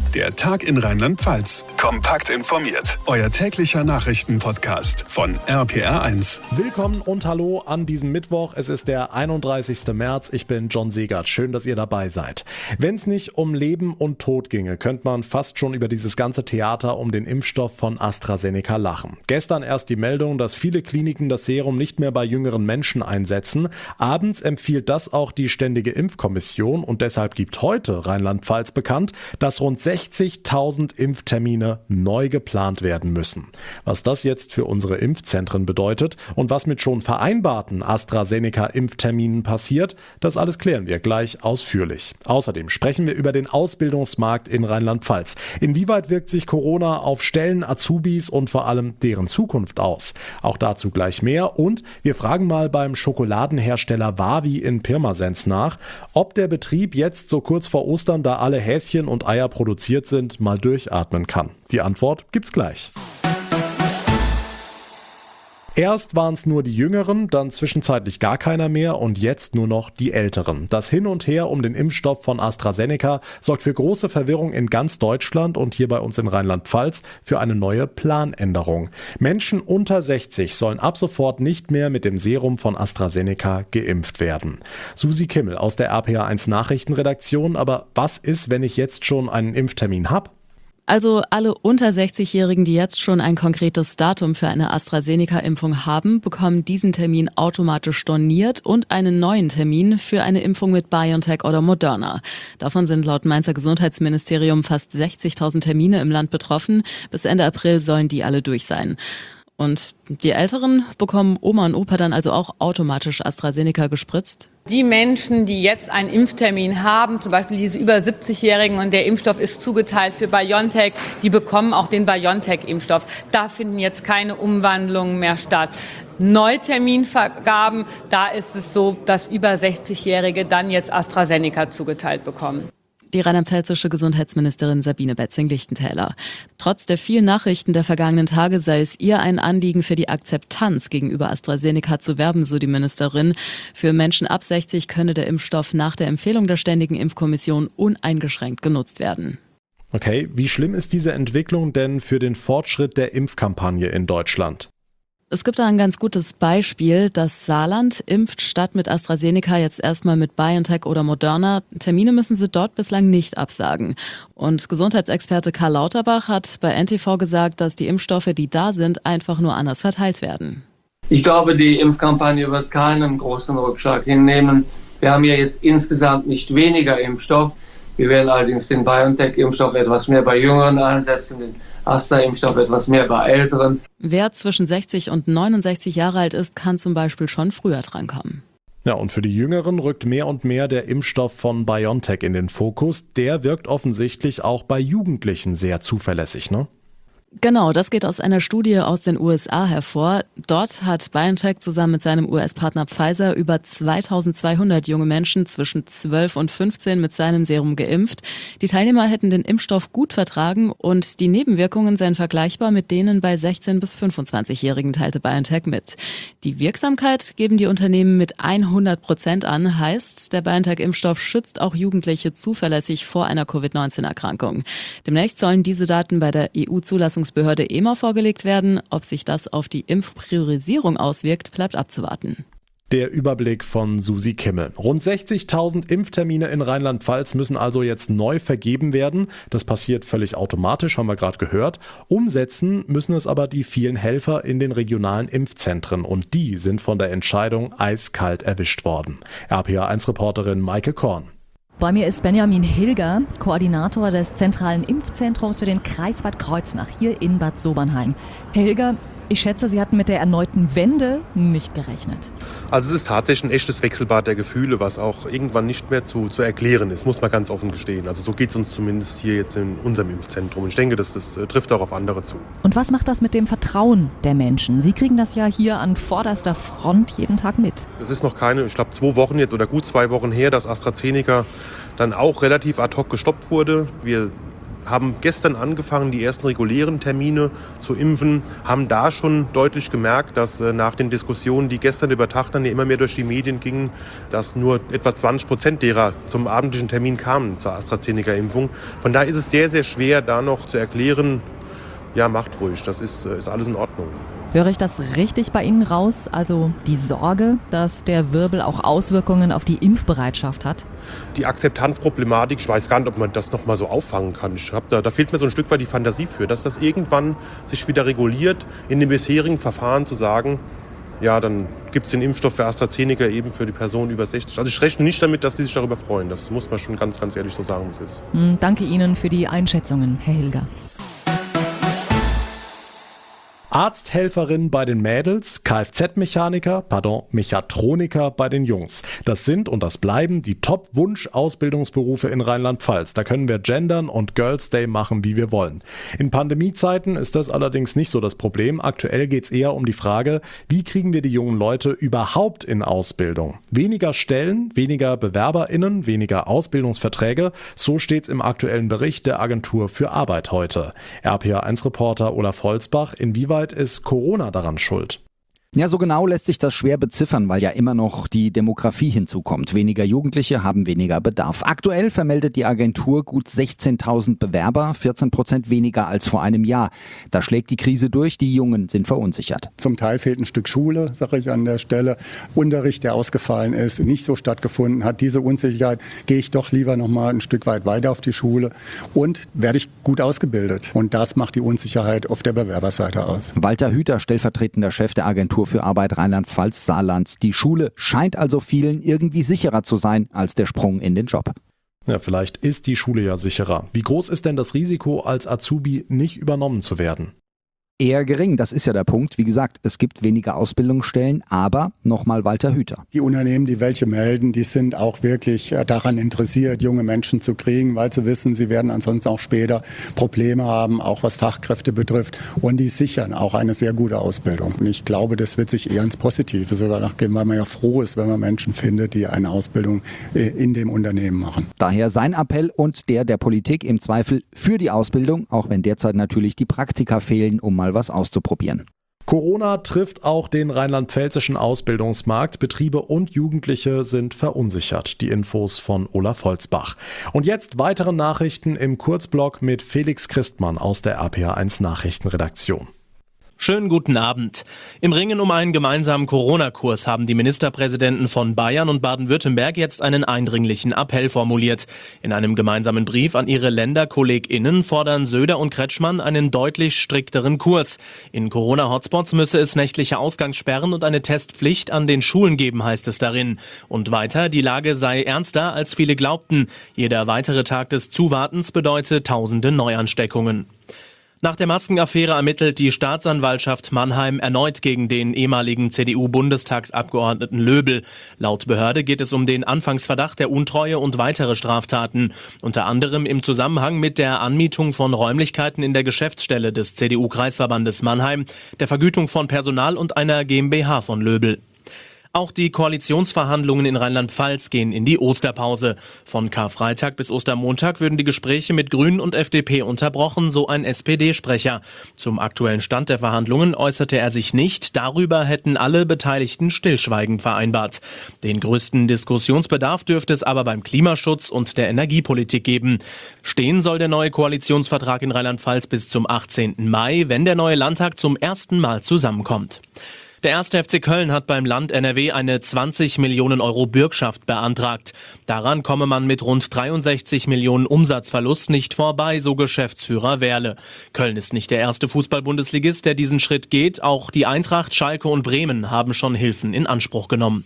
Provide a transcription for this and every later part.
Der Tag in Rheinland-Pfalz. Kompakt informiert. Euer täglicher Nachrichtenpodcast von RPR1. Willkommen und hallo an diesem Mittwoch. Es ist der 31. März. Ich bin John Segert. Schön, dass ihr dabei seid. Wenn es nicht um Leben und Tod ginge, könnte man fast schon über dieses ganze Theater um den Impfstoff von AstraZeneca lachen. Gestern erst die Meldung, dass viele Kliniken das Serum nicht mehr bei jüngeren Menschen einsetzen. Abends empfiehlt das auch die Ständige Impfkommission und deshalb gibt heute Rheinland-Pfalz bekannt, dass rund 60.000 Impftermine neu geplant werden müssen. Was das jetzt für unsere Impfzentren bedeutet und was mit schon vereinbarten AstraZeneca-Impfterminen passiert, das alles klären wir gleich ausführlich. Außerdem sprechen wir über den Ausbildungsmarkt in Rheinland-Pfalz. Inwieweit wirkt sich Corona auf Stellen, Azubis und vor allem deren Zukunft aus? Auch dazu gleich mehr und wir fragen mal beim Schokoladenhersteller Wawi in Pirmasens nach, ob der Betrieb jetzt so kurz vor Ostern, da alle Häschen und Eier produziert sind, mal durchatmen kann. Die Antwort gibt's gleich. Erst waren es nur die Jüngeren, dann zwischenzeitlich gar keiner mehr und jetzt nur noch die Älteren. Das Hin und Her um den Impfstoff von AstraZeneca sorgt für große Verwirrung in ganz Deutschland und hier bei uns in Rheinland-Pfalz für eine neue Planänderung. Menschen unter 60 sollen ab sofort nicht mehr mit dem Serum von AstraZeneca geimpft werden. Susi Kimmel aus der RPR1 Nachrichtenredaktion, aber was ist, wenn ich jetzt schon einen Impftermin habe? Also alle unter 60-Jährigen, die jetzt schon ein konkretes Datum für eine AstraZeneca-Impfung haben, bekommen diesen Termin automatisch storniert und einen neuen Termin für eine Impfung mit BioNTech oder Moderna. Davon sind laut Mainzer Gesundheitsministerium fast 60.000 Termine im Land betroffen. Bis Ende April sollen die alle durch sein. Und die Älteren bekommen Oma und Opa dann also auch automatisch AstraZeneca gespritzt? Die Menschen, die jetzt einen Impftermin haben, zum Beispiel diese über 70-Jährigen und der Impfstoff ist zugeteilt für BioNTech, die bekommen auch den BioNTech-Impfstoff. Da finden jetzt keine Umwandlungen mehr statt. Neuterminvergaben, da ist es so, dass über 60-Jährige dann jetzt AstraZeneca zugeteilt bekommen. Die rheinland-pfälzische Gesundheitsministerin Sabine Betzing-Lichtentäler. Trotz der vielen Nachrichten der vergangenen Tage sei es ihr ein Anliegen, für die Akzeptanz gegenüber AstraZeneca zu werben, so die Ministerin. Für Menschen ab 60 könne der Impfstoff nach der Empfehlung der Ständigen Impfkommission uneingeschränkt genutzt werden. Okay, wie schlimm ist diese Entwicklung denn für den Fortschritt der Impfkampagne in Deutschland? Es gibt da ein ganz gutes Beispiel. Das Saarland impft statt mit AstraZeneca jetzt erstmal mit BioNTech oder Moderna. Termine müssen sie dort bislang nicht absagen. Und Gesundheitsexperte Karl Lauterbach hat bei NTV gesagt, dass die Impfstoffe, die da sind, einfach nur anders verteilt werden. Ich glaube, die Impfkampagne wird keinen großen Rückschlag hinnehmen. Wir haben ja jetzt insgesamt nicht weniger Impfstoff. Wir werden allerdings den BioNTech-Impfstoff etwas mehr bei Jüngeren einsetzen, den Astra-Impfstoff etwas mehr bei Älteren. Wer zwischen 60 und 69 Jahre alt ist, kann zum Beispiel schon früher drankommen. Ja, und für die Jüngeren rückt mehr und mehr der Impfstoff von BioNTech in den Fokus. Der wirkt offensichtlich auch bei Jugendlichen sehr zuverlässig, ne? Genau, das geht aus einer Studie aus den USA hervor. Dort hat BioNTech zusammen mit seinem US-Partner Pfizer über 2200 junge Menschen zwischen 12 und 15 mit seinem Serum geimpft. Die Teilnehmer hätten den Impfstoff gut vertragen und die Nebenwirkungen seien vergleichbar mit denen bei 16- bis 25-Jährigen, teilte BioNTech mit. Die Wirksamkeit geben die Unternehmen mit 100% an, heißt, der BioNTech-Impfstoff schützt auch Jugendliche zuverlässig vor einer Covid-19-Erkrankung. Demnächst sollen diese Daten bei der EU-Zulassungsbehörde EMA vorgelegt werden. Ob sich das auf die Impfpriorisierung auswirkt, bleibt abzuwarten. Der Überblick von Susi Kimmel. Rund 60.000 Impftermine in Rheinland-Pfalz müssen also jetzt neu vergeben werden. Das passiert völlig automatisch, haben wir gerade gehört. Umsetzen müssen es aber die vielen Helfer in den regionalen Impfzentren. Und die sind von der Entscheidung eiskalt erwischt worden. RPA1-Reporterin Maike Korn. Bei mir ist Benjamin Hilger, Koordinator des zentralen Impfzentrums für den Kreis Bad Kreuznach hier in Bad Sobernheim. Herr Hilger, ich schätze, Sie hatten mit der erneuten Wende nicht gerechnet. Also es ist tatsächlich ein echtes Wechselbad der Gefühle, was auch irgendwann nicht mehr zu erklären ist, muss man ganz offen gestehen. Also so geht es uns zumindest hier jetzt in unserem Impfzentrum. Und ich denke, das trifft auch auf andere zu. Und was macht das mit dem Vertrauen der Menschen? Sie kriegen das ja hier an vorderster Front jeden Tag mit. Es ist noch keine, ich glaube 2 Wochen jetzt oder gut 2 Wochen her, dass AstraZeneca dann auch relativ ad hoc gestoppt wurde. Wir haben gestern angefangen, die ersten regulären Termine zu impfen, haben da schon deutlich gemerkt, dass nach den Diskussionen, die gestern über Tag dann ja immer mehr durch die Medien gingen, dass nur etwa 20% derer zum abendlichen Termin kamen zur AstraZeneca-Impfung. Von daher ist es sehr, sehr schwer, da noch zu erklären, ja, macht ruhig, das ist alles in Ordnung. Höre ich das richtig bei Ihnen raus? Also die Sorge, dass der Wirbel auch Auswirkungen auf die Impfbereitschaft hat? Die Akzeptanzproblematik, ich weiß gar nicht, ob man das nochmal so auffangen kann. Da fehlt mir so ein Stück weit die Fantasie für, dass das irgendwann sich wieder reguliert, in den bisherigen Verfahren zu sagen, ja, dann gibt es den Impfstoff für AstraZeneca eben für die Person über 60. Also ich rechne nicht damit, dass die sich darüber freuen. Das muss man schon ganz, ganz ehrlich so sagen, wie es ist. Danke Ihnen für die Einschätzungen, Herr Hilger. Arzthelferin bei den Mädels, Mechatroniker bei den Jungs. Das sind und das bleiben die Top-Wunsch-Ausbildungsberufe in Rheinland-Pfalz. Da können wir gendern und Girls Day machen, wie wir wollen. In Pandemiezeiten ist das allerdings nicht so das Problem. Aktuell geht es eher um die Frage, wie kriegen wir die jungen Leute überhaupt in Ausbildung? Weniger Stellen, weniger BewerberInnen, weniger Ausbildungsverträge. So steht's im aktuellen Bericht der Agentur für Arbeit heute. RPA1-Reporter Olaf Holzbach, inwieweit ist Corona daran schuld? Ja, so genau lässt sich das schwer beziffern, weil ja immer noch die Demografie hinzukommt. Weniger Jugendliche haben weniger Bedarf. Aktuell vermeldet die Agentur gut 16.000 Bewerber, 14% weniger als vor einem Jahr. Da schlägt die Krise durch, die Jungen sind verunsichert. Zum Teil fehlt ein Stück Schule, sage ich an der Stelle. Unterricht, der ausgefallen ist, nicht so stattgefunden hat. Diese Unsicherheit, gehe ich doch lieber noch mal ein Stück weit weiter auf die Schule und werde ich gut ausgebildet. Und das macht die Unsicherheit auf der Bewerberseite aus. Walter Hüter, stellvertretender Chef der Agentur für Arbeit Rheinland-Pfalz Saarland. Die Schule scheint also vielen irgendwie sicherer zu sein als der Sprung in den Job. Ja, vielleicht ist die Schule ja sicherer. Wie groß ist denn das Risiko, als Azubi nicht übernommen zu werden? Eher gering, das ist ja der Punkt. Wie gesagt, es gibt weniger Ausbildungsstellen, aber nochmal Walter Hüter. Die Unternehmen, die welche melden, die sind auch wirklich daran interessiert, junge Menschen zu kriegen, weil sie wissen, sie werden ansonsten auch später Probleme haben, auch was Fachkräfte betrifft. Und die sichern auch eine sehr gute Ausbildung. Und ich glaube, das wird sich eher ins Positive sogar nachgeben, weil man ja froh ist, wenn man Menschen findet, die eine Ausbildung in dem Unternehmen machen. Daher sein Appell und der Politik im Zweifel für die Ausbildung, auch wenn derzeit natürlich die Praktika fehlen, um mal was auszuprobieren. Corona trifft auch den rheinland-pfälzischen Ausbildungsmarkt. Betriebe und Jugendliche sind verunsichert. Die Infos von Olaf Holzbach. Und jetzt weitere Nachrichten im Kurzblock mit Felix Christmann aus der RPA1 Nachrichtenredaktion. Schönen guten Abend. Im Ringen um einen gemeinsamen Corona-Kurs haben die Ministerpräsidenten von Bayern und Baden-Württemberg jetzt einen eindringlichen Appell formuliert. In einem gemeinsamen Brief an ihre LänderkollegInnen fordern Söder und Kretschmann einen deutlich strikteren Kurs. In Corona-Hotspots müsse es nächtliche Ausgangssperren und eine Testpflicht an den Schulen geben, heißt es darin. Und weiter, die Lage sei ernster, als viele glaubten. Jeder weitere Tag des Zuwartens bedeute tausende Neuansteckungen. Nach der Maskenaffäre ermittelt die Staatsanwaltschaft Mannheim erneut gegen den ehemaligen CDU-Bundestagsabgeordneten Löbel. Laut Behörde geht es um den Anfangsverdacht der Untreue und weitere Straftaten. Unter anderem im Zusammenhang mit der Anmietung von Räumlichkeiten in der Geschäftsstelle des CDU-Kreisverbandes Mannheim, der Vergütung von Personal und einer GmbH von Löbel. Auch die Koalitionsverhandlungen in Rheinland-Pfalz gehen in die Osterpause. Von Karfreitag bis Ostermontag würden die Gespräche mit Grünen und FDP unterbrochen, so ein SPD-Sprecher. Zum aktuellen Stand der Verhandlungen äußerte er sich nicht. Darüber hätten alle Beteiligten stillschweigend vereinbart. Den größten Diskussionsbedarf dürfte es aber beim Klimaschutz und der Energiepolitik geben. Stehen soll der neue Koalitionsvertrag in Rheinland-Pfalz bis zum 18. Mai, wenn der neue Landtag zum ersten Mal zusammenkommt. Der 1. FC Köln hat beim Land NRW eine 20 Millionen Euro Bürgschaft beantragt. Daran komme man mit rund 63 Millionen Umsatzverlust nicht vorbei, so Geschäftsführer Werle. Köln ist nicht der erste Fußball-Bundesligist, der diesen Schritt geht. Auch die Eintracht, Schalke und Bremen haben schon Hilfen in Anspruch genommen.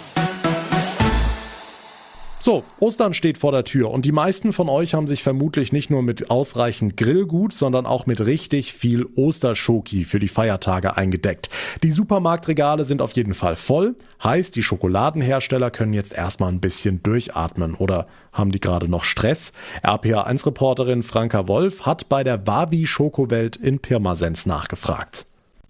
So, Ostern steht vor der Tür und die meisten von euch haben sich vermutlich nicht nur mit ausreichend Grillgut, sondern auch mit richtig viel Osterschoki für die Feiertage eingedeckt. Die Supermarktregale sind auf jeden Fall voll, heißt, die Schokoladenhersteller können jetzt erstmal ein bisschen durchatmen. Oder haben die gerade noch Stress? RPA1-Reporterin Franka Wolf hat bei der Wavi Schokowelt in Pirmasens nachgefragt.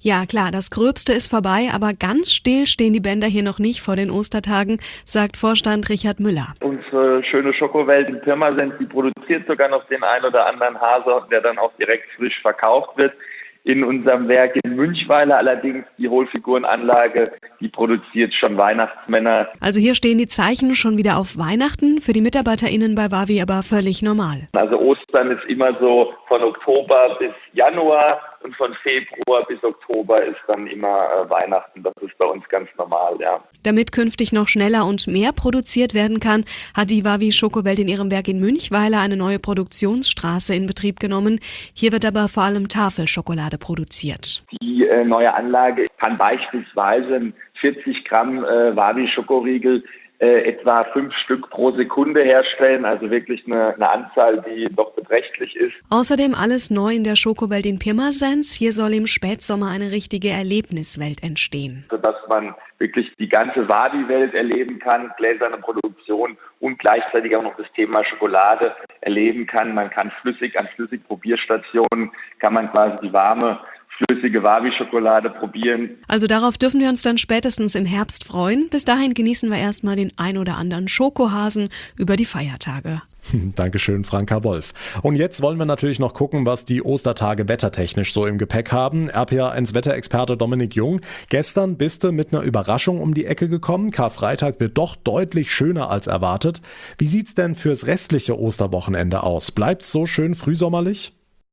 Ja klar, das Gröbste ist vorbei, aber ganz still stehen die Bänder hier noch nicht vor den Ostertagen, sagt Vorstand Richard Müller. Unsere schöne Schokowelt in Pirmasens, die produziert sogar noch den ein oder anderen Hase, der dann auch direkt frisch verkauft wird. In unserem Werk in Münchweiler allerdings, die Hohlfigurenanlage, die produziert schon Weihnachtsmänner. Also hier stehen die Zeichen schon wieder auf Weihnachten, für die MitarbeiterInnen bei Wawi aber völlig normal. Also Ostern ist immer so von Oktober bis Januar und von Februar bis Oktober ist dann immer Weihnachten. Das ist bei uns ganz normal, ja. Damit künftig noch schneller und mehr produziert werden kann, hat die Wawi Schokowelt in ihrem Werk in Münchweiler eine neue Produktionsstraße in Betrieb genommen. Hier wird aber vor allem Tafelschokolade produziert. Die neue Anlage kann beispielsweise 40 Gramm Wawi Schokoriegel etwa 5 Stück pro Sekunde herstellen, also wirklich eine Anzahl, die doch beträchtlich ist. Außerdem alles neu in der Schokowelt in Pirmasens. Hier soll im Spätsommer eine richtige Erlebniswelt entstehen. Sodass man wirklich die ganze Wabi-Welt erleben kann, gläserne Produktion und gleichzeitig auch noch das Thema Schokolade erleben kann. Man kann an Flüssigprobierstationen kann man quasi die warme flüssige Wabi-Schokolade probieren. Also darauf dürfen wir uns dann spätestens im Herbst freuen. Bis dahin genießen wir erstmal den ein oder anderen Schokohasen über die Feiertage. Dankeschön, Franka Wolf. Und jetzt wollen wir natürlich noch gucken, was die Ostertage wettertechnisch so im Gepäck haben. RPA1 Wetterexperte Dominik Jung. Gestern bist du mit einer Überraschung um die Ecke gekommen. Karfreitag wird doch deutlich schöner als erwartet. Wie sieht's denn fürs restliche Osterwochenende aus? Bleibt's so schön frühsommerlich?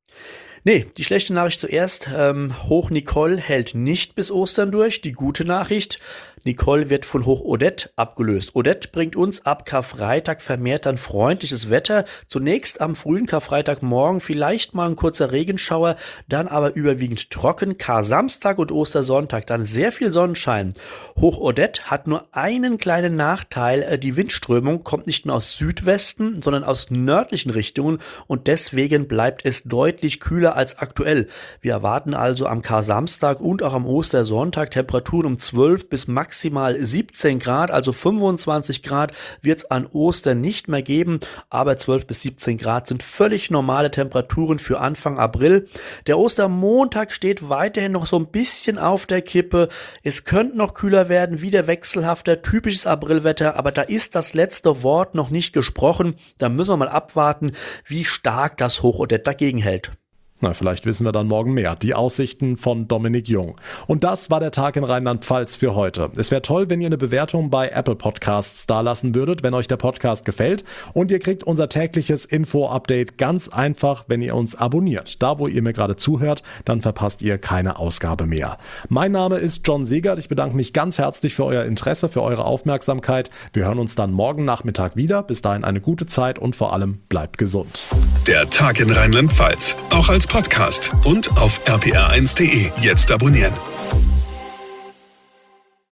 Nee, die schlechte Nachricht zuerst. Hoch Nicole hält nicht bis Ostern durch. Die gute Nachricht: Nicole wird von Hoch Odette abgelöst. Odette bringt uns ab Karfreitag vermehrt dann freundliches Wetter. Zunächst am frühen Karfreitagmorgen vielleicht mal ein kurzer Regenschauer, dann aber überwiegend trocken. Kar-Samstag und Ostersonntag dann sehr viel Sonnenschein. Hoch Odette hat nur einen kleinen Nachteil. Die Windströmung kommt nicht mehr aus Südwesten, sondern aus nördlichen Richtungen und deswegen bleibt es deutlich kühler als aktuell. Wir erwarten also am Kar-Samstag und auch am Ostersonntag Temperaturen um 12 bis maximal 17 Grad, also 25 Grad wird es an Ostern nicht mehr geben, aber 12 bis 17 Grad sind völlig normale Temperaturen für Anfang April. Der Ostermontag steht weiterhin noch so ein bisschen auf der Kippe. Es könnte noch kühler werden, wieder wechselhafter, typisches Aprilwetter, aber da ist das letzte Wort noch nicht gesprochen. Da müssen wir mal abwarten, wie stark das Hoch Odette dagegen hält. Na, vielleicht wissen wir dann morgen mehr. Die Aussichten von Dominik Jung. Und das war der Tag in Rheinland-Pfalz für heute. Es wäre toll, wenn ihr eine Bewertung bei Apple Podcasts dalassen würdet, wenn euch der Podcast gefällt. Und ihr kriegt unser tägliches Info-Update ganz einfach, wenn ihr uns abonniert. Da, wo ihr mir gerade zuhört, dann verpasst ihr keine Ausgabe mehr. Mein Name ist John Segert. Ich bedanke mich ganz herzlich für euer Interesse, für eure Aufmerksamkeit. Wir hören uns dann morgen Nachmittag wieder. Bis dahin eine gute Zeit und vor allem bleibt gesund. Der Tag in Rheinland-Pfalz, auch als Podcast und auf rpr1.de. Jetzt abonnieren.